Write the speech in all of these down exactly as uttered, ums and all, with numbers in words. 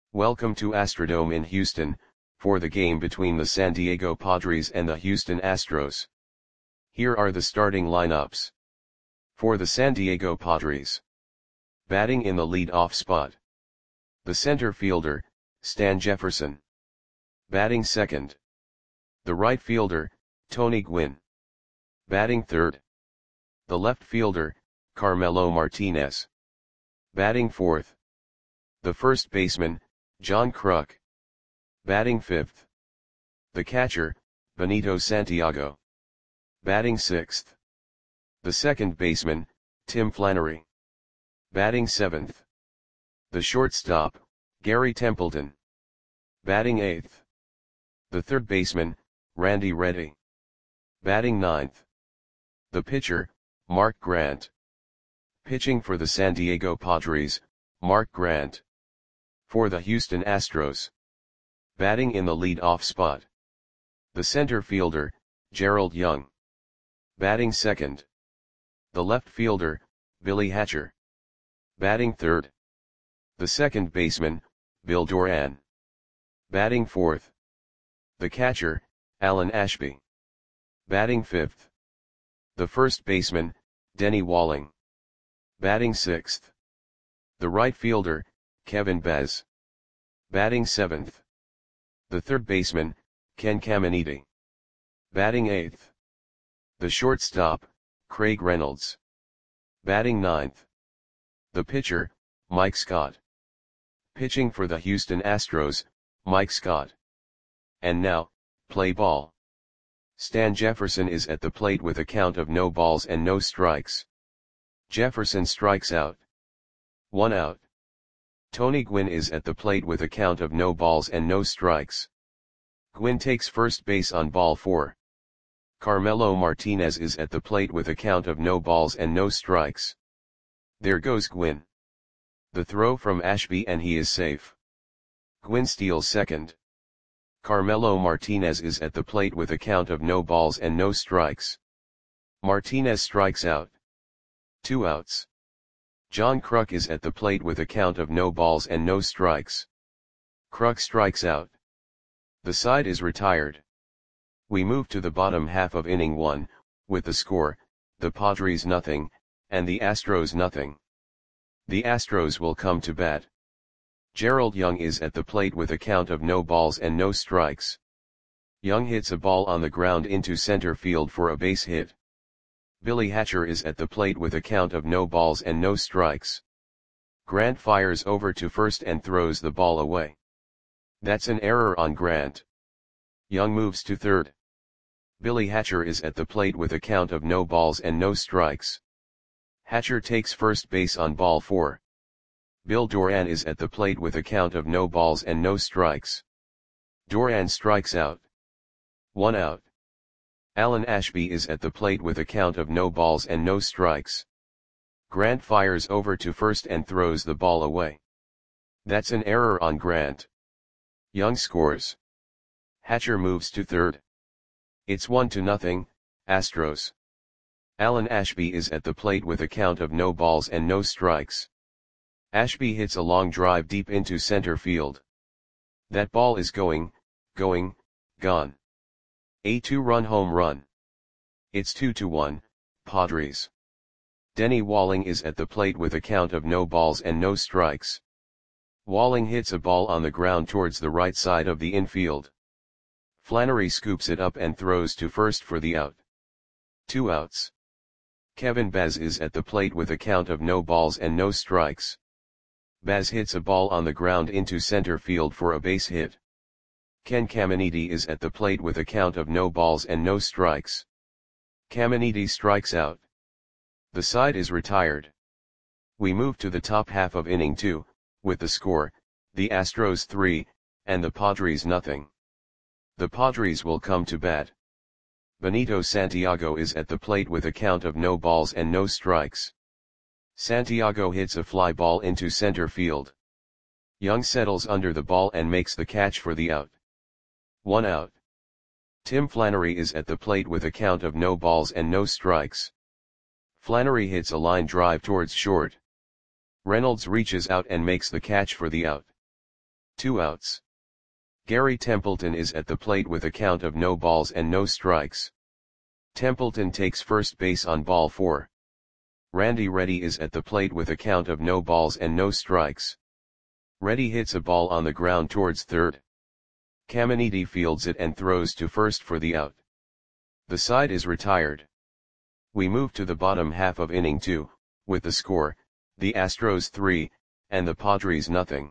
Welcome to Astrodome in Houston, for the game between the San Diego Padres and the Houston Astros. Here are the starting lineups. For the San Diego Padres. Batting in the lead-off spot. The center fielder, Stan Jefferson. Batting second. The right fielder, Tony Gwynn. Batting third. The left fielder, Carmelo Martinez. Batting fourth. The first baseman, John Kruk. Batting fifth. The catcher, Benito Santiago. Batting sixth. The second baseman, Tim Flannery. Batting seventh. The shortstop, Gary Templeton. Batting eighth. The third baseman, Randy Reddy. Batting ninth. The pitcher, Mark Grant. Pitching for the San Diego Padres, Mark Grant. For the Houston Astros. Batting in the lead-off spot. The center fielder, Gerald Young. Batting second. The left fielder, Billy Hatcher. Batting third. The second baseman, Bill Doran. Batting fourth. The catcher, Alan Ashby. Batting fifth. The first baseman, Denny Walling. Batting sixth. The right fielder, Kevin Bez. Batting seventh. The third baseman, Ken Caminiti. Batting eighth. The shortstop, Craig Reynolds. Batting ninth. The pitcher, Mike Scott. Pitching for the Houston Astros, Mike Scott. And now, play ball. Stan Jefferson is at the plate with a count of no balls and no strikes. Jefferson strikes out. One out. Tony Gwynn is at the plate with a count of no balls and no strikes. Gwynn takes first base on ball four. Carmelo Martinez is at the plate with a count of no balls and no strikes. There goes Gwynn. The throw from Ashby and he is safe. Gwynn steals second. Carmelo Martinez is at the plate with a count of no balls and no strikes. Martinez strikes out. Two outs. John Kruk is at the plate with a count of no balls and no strikes. Kruk strikes out. The side is retired. We move to the bottom half of inning one, with the score, the Padres nothing, and the Astros nothing. The Astros will come to bat. Gerald Young is at the plate with a count of no balls and no strikes. Young hits a ball on the ground into center field for a base hit. Billy Hatcher is at the plate with a count of no balls and no strikes. Grant fires over to first and throws the ball away. That's an error on Grant. Young moves to third. Billy Hatcher is at the plate with a count of no balls and no strikes. Hatcher takes first base on ball four. Bill Doran is at the plate with a count of no balls and no strikes. Doran strikes out. One out. Alan Ashby is at the plate with a count of no balls and no strikes. Grant fires over to first and throws the ball away. That's an error on Grant. Young scores. Hatcher moves to third. It's one to nothing, Astros. Alan Ashby is at the plate with a count of no balls and no strikes. Ashby hits a long drive deep into center field. That ball is going, going, gone. A two-run home run. It's two to one, Padres. Denny Walling is at the plate with a count of no balls and no strikes. Walling hits a ball on the ground towards the right side of the infield. Flannery scoops it up and throws to first for the out. Two outs. Kevin Bez is at the plate with a count of no balls and no strikes. Bez hits a ball on the ground into center field for a base hit. Ken Caminiti is at the plate with a count of no balls and no strikes. Caminiti strikes out. The side is retired. We move to the top half of inning two, with the score, the Astros three, and the Padres nothing. The Padres will come to bat. Benito Santiago is at the plate with a count of no balls and no strikes. Santiago hits a fly ball into center field. Young settles under the ball and makes the catch for the out. One out. Tim Flannery is at the plate with a count of no balls and no strikes. Flannery hits a line drive towards short. Reynolds reaches out and makes the catch for the out. Two outs. Gary Templeton is at the plate with a count of no balls and no strikes. Templeton takes first base on ball four. Randy Reddy is at the plate with a count of no balls and no strikes. Reddy hits a ball on the ground towards third. Caminiti fields it and throws to first for the out. The side is retired. We move to the bottom half of inning two, with the score, the Astros three, and the Padres nothing.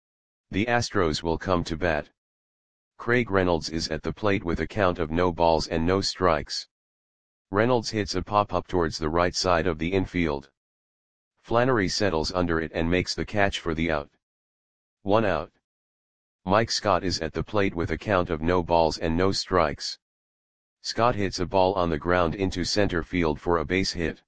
The Astros will come to bat. Craig Reynolds is at the plate with a count of no balls and no strikes. Reynolds hits a pop-up towards the right side of the infield. Flannery settles under it and makes the catch for the out. One out. Mike Scott is at the plate with a count of no balls and no strikes. Scott hits a ball on the ground into center field for a base hit.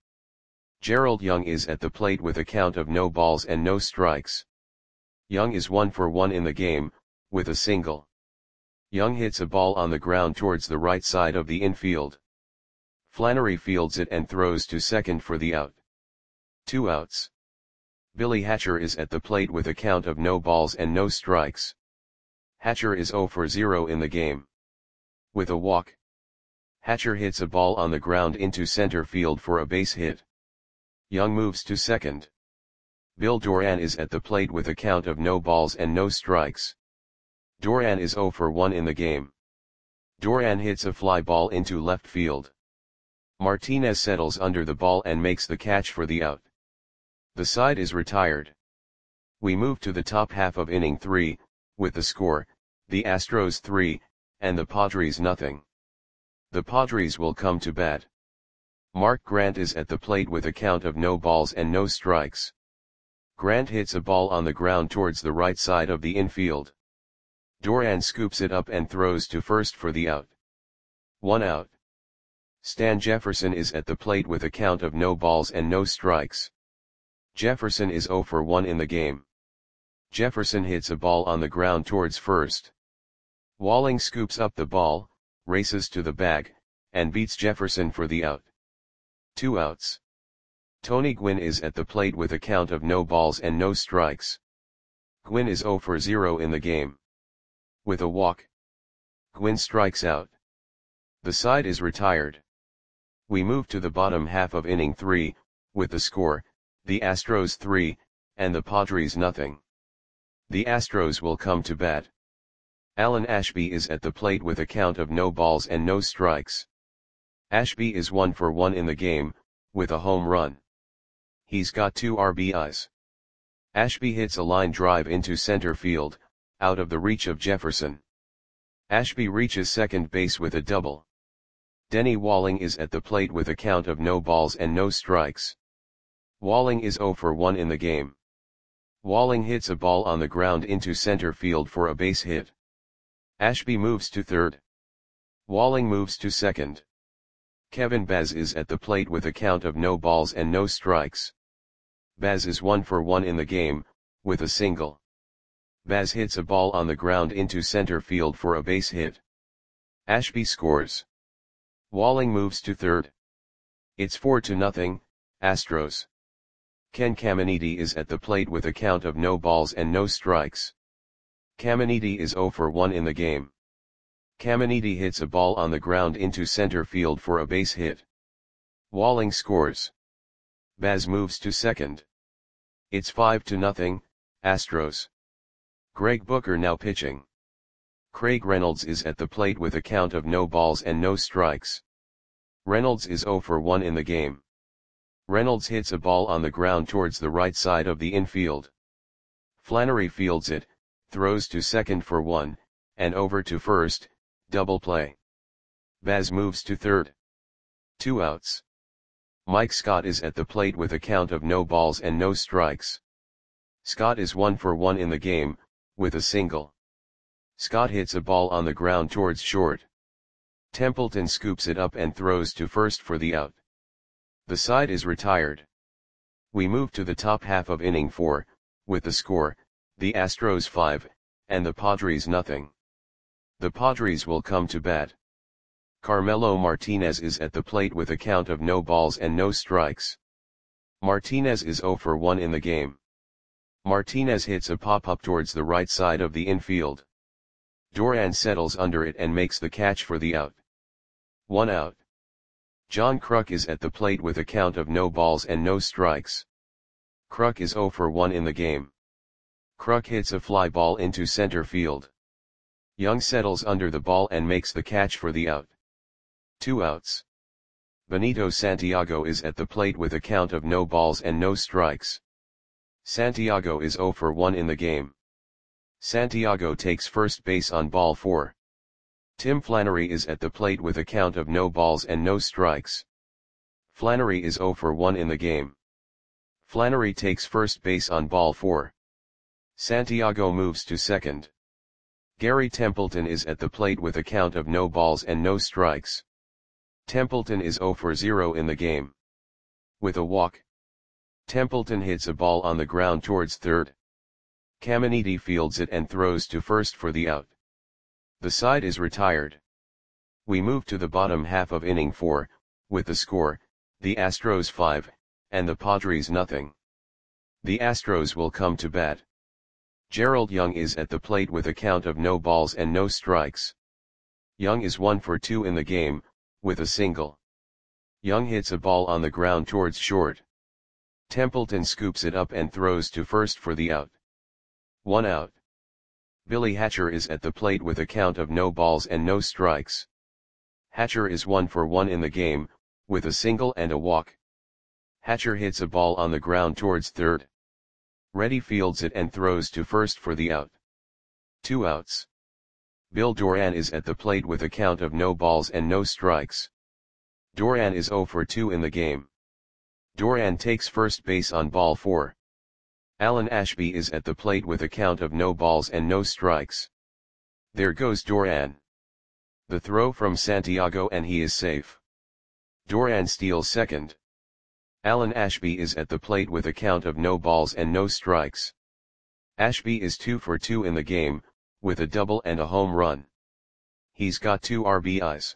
Gerald Young is at the plate with a count of no balls and no strikes. Young is one for one in the game, with a single. Young hits a ball on the ground towards the right side of the infield. Flannery fields it and throws to second for the out. Two outs. Billy Hatcher is at the plate with a count of no balls and no strikes. Hatcher is zero for zero in the game. With a walk. Hatcher hits a ball on the ground into center field for a base hit. Young moves to second. Bill Doran is at the plate with a count of no balls and no strikes. Doran is zero for one in the game. Doran hits a fly ball into left field. Martinez settles under the ball and makes the catch for the out. The side is retired. We move to the top half of inning three, with the score, the Astros three, and the Padres nothing. The Padres will come to bat. Mark Grant is at the plate with a count of no balls and no strikes. Grant hits a ball on the ground towards the right side of the infield. Doran scoops it up and throws to first for the out. One out. Stan Jefferson is at the plate with a count of no balls and no strikes. Jefferson is zero for one in the game. Jefferson hits a ball on the ground towards first. Walling scoops up the ball, races to the bag, and beats Jefferson for the out. Two outs. Tony Gwynn is at the plate with a count of no balls and no strikes. Gwynn is zero for zero in the game. With a walk. Gwynn strikes out. The side is retired. We move to the bottom half of inning three, with the score, the Astros three, and the Padres nothing. The Astros will come to bat. Alan Ashby is at the plate with a count of no balls and no strikes. Ashby is one for one in the game, with a home run. He's got two R B Is. Ashby hits a line drive into center field, out of the reach of Jefferson. Ashby reaches second base with a double. Denny Walling is at the plate with a count of no balls and no strikes. Walling is zero for one in the game. Walling hits a ball on the ground into center field for a base hit. Ashby moves to third. Walling moves to second. Kevin Baz is at the plate with a count of no balls and no strikes. Baz is one for one in the game, with a single. Baz hits a ball on the ground into center field for a base hit. Ashby scores. Walling moves to third. It's four to nothing, Astros. Ken Caminiti is at the plate with a count of no balls and no strikes. Caminiti is zero for one in the game. Caminiti hits a ball on the ground into center field for a base hit. Walling scores. Baz moves to second. It's five to nothing, Astros. Greg Booker now pitching. Craig Reynolds is at the plate with a count of no balls and no strikes. Reynolds is zero for one in the game. Reynolds hits a ball on the ground towards the right side of the infield. Flannery fields it, throws to second for one, and over to first, double play. Baz moves to third. Two outs. Mike Scott is at the plate with a count of no balls and no strikes. Scott is one for one in the game, with a single. Scott hits a ball on the ground towards short. Templeton scoops it up and throws to first for the out. The side is retired. We move to the top half of inning four, with the score, the Astros five, and the Padres nothing. The Padres will come to bat. Carmelo Martinez is at the plate with a count of no balls and no strikes. Martinez is zero for one in the game. Martinez hits a pop-up towards the right side of the infield. Duran settles under it and makes the catch for the out. One out. John Kruk is at the plate with a count of no balls and no strikes. Kruk is zero for one in the game. Kruk hits a fly ball into center field. Young settles under the ball and makes the catch for the out. Two outs. Benito Santiago is at the plate with a count of no balls and no strikes. Santiago is zero for one in the game. Santiago takes first base on ball four. Tim Flannery is at the plate with a count of no balls and no strikes. Flannery is zero for one in the game. Flannery takes first base on ball four. Santiago moves to second. Gary Templeton is at the plate with a count of no balls and no strikes. Templeton is zero for zero in the game. With a walk, Templeton hits a ball on the ground towards third. Caminiti fields it and throws to first for the out. The side is retired. We move to the bottom half of inning four, with the score, the Astros five, and the Padres nothing. The Astros will come to bat. Gerald Young is at the plate with a count of no balls and no strikes. Young is one for two in the game, with a single. Young hits a ball on the ground towards short. Templeton scoops it up and throws to first for the out. One out. Billy Hatcher is at the plate with a count of no balls and no strikes. Hatcher is one for one in the game, with a single and a walk. Hatcher hits a ball on the ground towards third. Reddy fields it and throws to first for the out. Two outs. Bill Doran is at the plate with a count of no balls and no strikes. Doran is zero for two in the game. Doran takes first base on ball four. Alan Ashby is at the plate with a count of no balls and no strikes. There goes Doran. The throw from Santiago and he is safe. Doran steals second. Alan Ashby is at the plate with a count of no balls and no strikes. Ashby is two for two in the game, with a double and a home run. He's got two R B Is.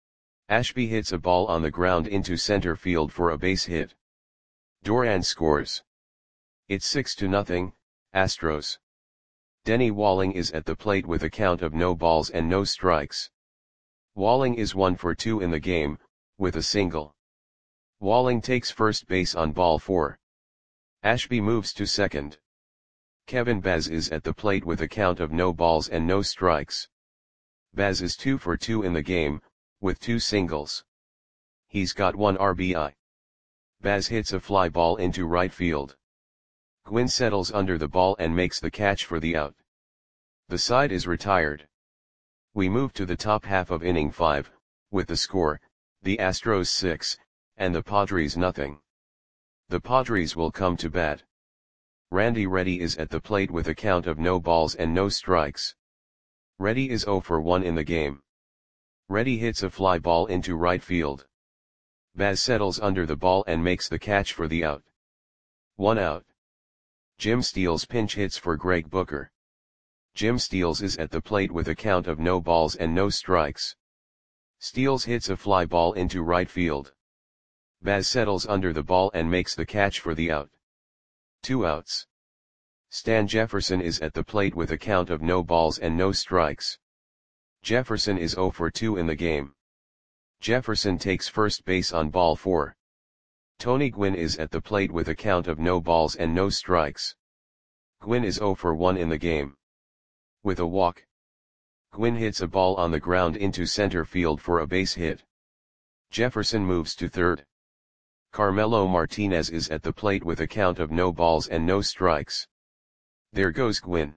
Ashby hits a ball on the ground into center field for a base hit. Doran scores. It's six to nothing, Astros. Denny Walling is at the plate with a count of no balls and no strikes. Walling is one for two in the game, with a single. Walling takes first base on ball four. Ashby moves to second. Kevin Baz is at the plate with a count of no balls and no strikes. Baz is two for two in the game, with two singles. He's got one R B I. Baz hits a fly ball into right field. Gwynn settles under the ball and makes the catch for the out. The side is retired. We move to the top half of inning five, with the score, the Astros six, and the Padres nothing. The Padres will come to bat. Randy Reddy is at the plate with a count of no balls and no strikes. Reddy is zero for one in the game. Reddy hits a fly ball into right field. Baz settles under the ball and makes the catch for the out. One out. Jim Steals pinch hits for Greg Booker. Jim Steals is at the plate with a count of no balls and no strikes. Steals hits a fly ball into right field. Baz settles under the ball and makes the catch for the out. Two outs. Stan Jefferson is at the plate with a count of no balls and no strikes. Jefferson is zero for two in the game. Jefferson takes first base on ball four. Tony Gwynn is at the plate with a count of no balls and no strikes. Gwynn is zero for one in the game. With a walk, Gwynn hits a ball on the ground into center field for a base hit. Jefferson moves to third. Carmelo Martinez is at the plate with a count of no balls and no strikes. There goes Gwynn.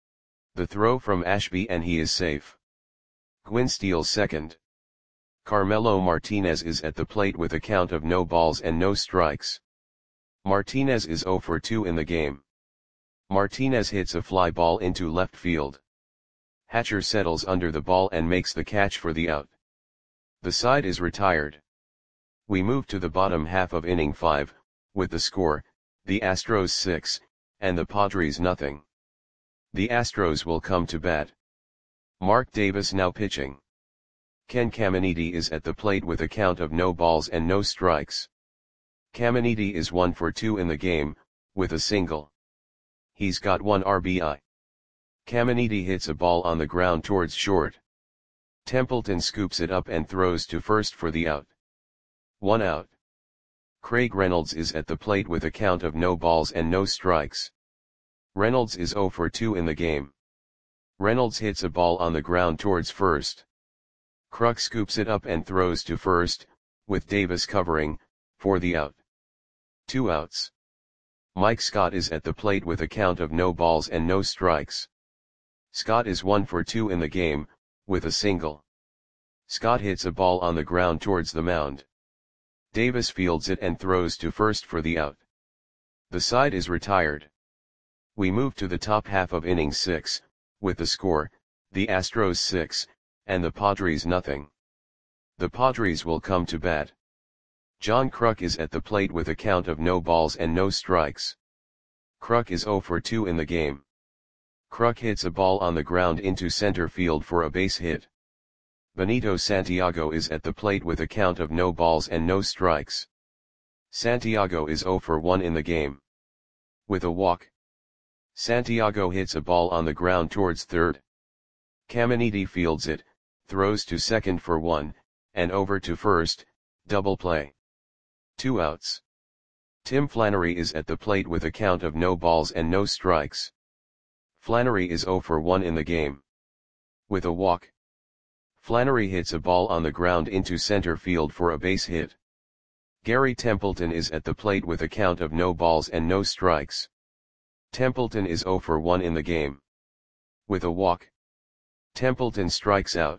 The throw from Ashby and he is safe. Gwynn steals second. Carmelo Martinez is at the plate with a count of no balls and no strikes. Martinez is zero for two in the game. Martinez hits a fly ball into left field. Hatcher settles under the ball and makes the catch for the out. The side is retired. We move to the bottom half of inning five, with the score, the Astros six, and the Padres nothing. The Astros will come to bat. Mark Davis now pitching. Ken Caminiti is at the plate with a count of no balls and no strikes. Caminiti is one for two in the game, with a single. He's got one R B I. Caminiti hits a ball on the ground towards short. Templeton scoops it up and throws to first for the out. One out. Craig Reynolds is at the plate with a count of no balls and no strikes. Reynolds is zero for two in the game. Reynolds hits a ball on the ground towards first. Kruk scoops it up and throws to first, with Davis covering, for the out. Two outs. Mike Scott is at the plate with a count of no balls and no strikes. Scott is one for two in the game, with a single. Scott hits a ball on the ground towards the mound. Davis fields it and throws to first for the out. The side is retired. We move to the top half of inning six, with the score, the Astros six, and the Padres nothing. The Padres will come to bat. John Kruk is at the plate with a count of no balls and no strikes. Kruk is zero for two in the game. Kruk hits a ball on the ground into center field for a base hit. Benito Santiago is at the plate with a count of no balls and no strikes. Santiago is zero for one in the game. With a walk. Santiago hits a ball on the ground towards third. Caminiti fields it, throws to second for one, and over to first, double play. Two outs. Tim Flannery is at the plate with a count of no balls and no strikes. Flannery is zero for one in the game. With a walk. Flannery hits a ball on the ground into center field for a base hit. Gary Templeton is at the plate with a count of no balls and no strikes. Templeton is zero for one in the game. With a walk. Templeton strikes out.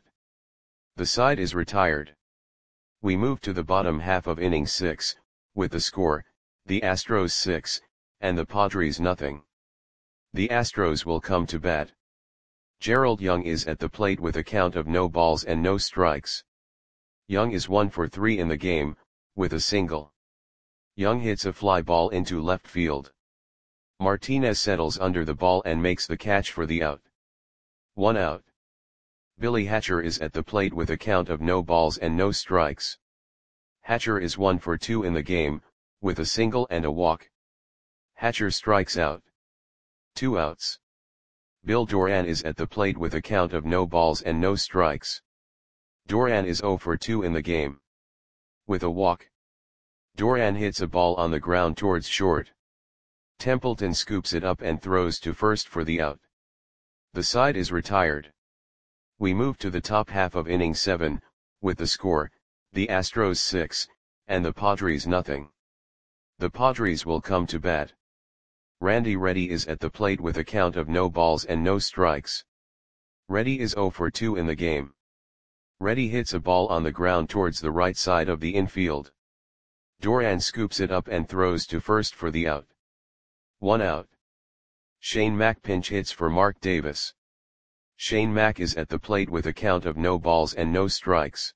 The side is retired. We move to the bottom half of inning six, with the score, the Astros six, and the Padres nothing. The Astros will come to bat. Gerald Young is at the plate with a count of no balls and no strikes. Young is one for three in the game, with a single. Young hits a fly ball into left field. Martinez settles under the ball and makes the catch for the out. One out. Billy Hatcher is at the plate with a count of no balls and no strikes. Hatcher is one for two in the game, with a single and a walk. Hatcher strikes out. Two outs. Bill Doran is at the plate with a count of no balls and no strikes. Doran is zero for two in the game. With a walk. Doran hits a ball on the ground towards short. Templeton scoops it up and throws to first for the out. The side is retired. We move to the top half of inning seven, with the score, the Astros six, and the Padres nothing. The Padres will come to bat. Randy Reddy is at the plate with a count of no balls and no strikes. Reddy is zero for two in the game. Reddy hits a ball on the ground towards the right side of the infield. Doran scoops it up and throws to first for the out. One out. Shane Mack pinch hits for Mark Davis. Shane Mack is at the plate with a count of no balls and no strikes.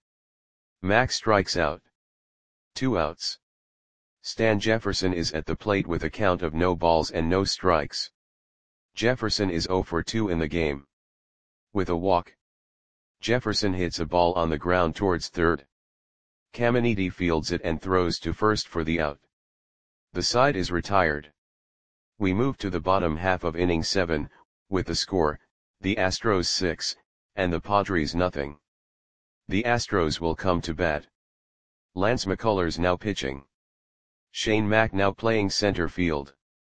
Mack strikes out. Two outs. Stan Jefferson is at the plate with a count of no balls and no strikes. Jefferson is zero for two in the game. With a walk. Jefferson hits a ball on the ground towards third. Caminiti fields it and throws to first for the out. The side is retired. We move to the bottom half of inning seven, with the score, the Astros six, and the Padres nothing. The Astros will come to bat. Lance McCullers now pitching. Shane Mack now playing center field.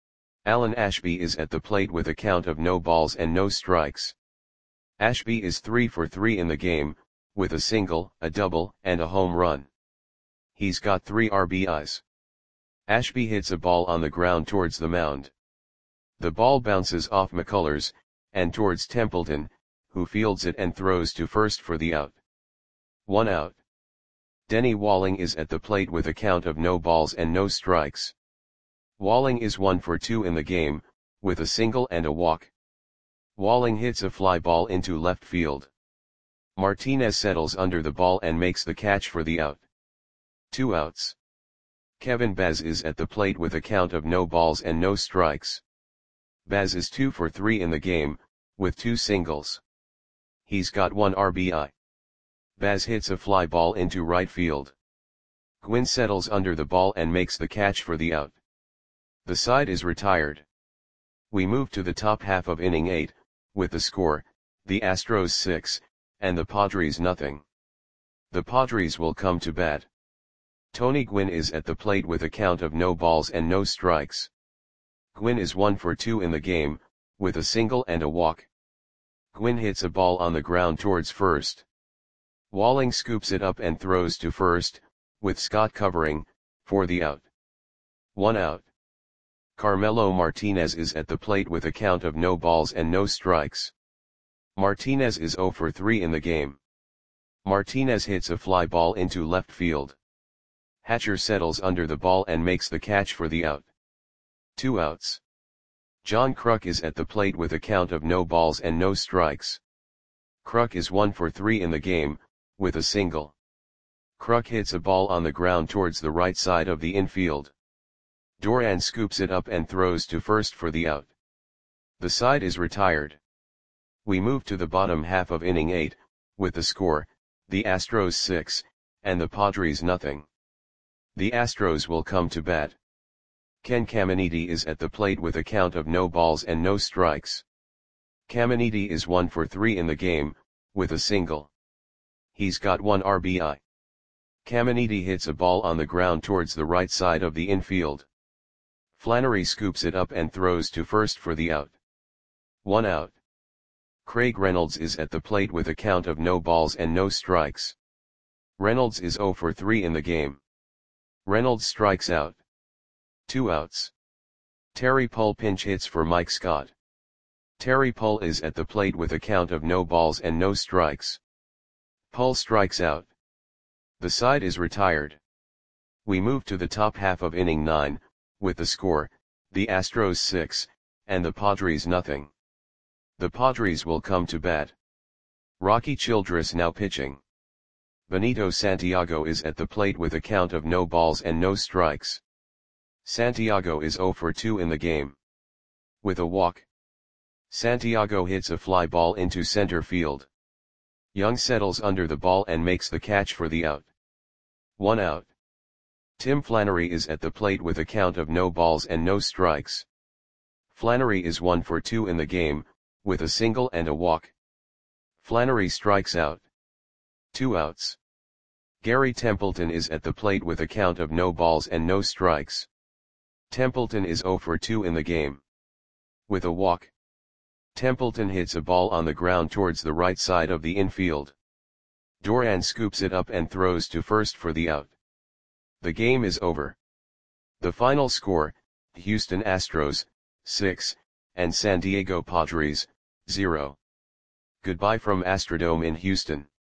Alan Ashby is at the plate with a count of no balls and no strikes. Ashby is three for three in the game, with a single, a double, and a home run. He's got three R B Is. Ashby hits a ball on the ground towards the mound. The ball bounces off McCullers, and towards Templeton, who fields it and throws to first for the out. One out. Denny Walling is at the plate with a count of no balls and no strikes. Walling is one for two in the game, with a single and a walk. Walling hits a fly ball into left field. Martinez settles under the ball and makes the catch for the out. Two outs. Kevin Baz is at the plate with a count of no balls and no strikes. Baz is two for three in the game, with two singles. He's got one R B I. Baz hits a fly ball into right field. Gwynn settles under the ball and makes the catch for the out. The side is retired. We move to the top half of inning eight, with the score, the Astros six, and the Padres nothing. The Padres will come to bat. Tony Gwynn is at the plate with a count of no balls and no strikes. Gwynn is one for two in the game, with a single and a walk. Gwynn hits a ball on the ground towards first. Walling scoops it up and throws to first, with Scott covering, for the out. One out. Carmelo Martinez is at the plate with a count of no balls and no strikes. Martinez is zero for three in the game. Martinez hits a fly ball into left field. Hatcher settles under the ball and makes the catch for the out. Two outs. John Kruk is at the plate with a count of no balls and no strikes. Kruk is one for three in the game, with a single. Kruk hits a ball on the ground towards the right side of the infield. Duran scoops it up and throws to first for the out. The side is retired. We move to the bottom half of inning eight, with the score, the Astros six, and the Padres nothing. The Astros will come to bat. Ken Caminiti is at the plate with a count of no balls and no strikes. Caminiti is one for three in the game, with a single. He's got one R B I. Caminiti hits a ball on the ground towards the right side of the infield. Flannery scoops it up and throws to first for the out. One out. Craig Reynolds is at the plate with a count of no balls and no strikes. Reynolds is zero for three in the game. Reynolds strikes out. Two outs. Terry Pull pinch hits for Mike Scott. Terry Pull is at the plate with a count of no balls and no strikes. Pull strikes out. The side is retired. We move to the top half of inning nine, with the score, the Astros six, and the Padres nothing. The Padres will come to bat. Rocky Childress now pitching. Benito Santiago is at the plate with a count of no balls and no strikes. Santiago is zero for two in the game. With a walk. Santiago hits a fly ball into center field. Young settles under the ball and makes the catch for the out. One out. Tim Flannery is at the plate with a count of no balls and no strikes. Flannery is one for two in the game, with a single and a walk. Flannery strikes out. Two outs. Gary Templeton is at the plate with a count of no balls and no strikes. Templeton is zero for two in the game. With a walk. Templeton hits a ball on the ground towards the right side of the infield. Duran scoops it up and throws to first for the out. The game is over. The final score, Houston Astros, six, and San Diego Padres, zero. Goodbye from Astrodome in Houston.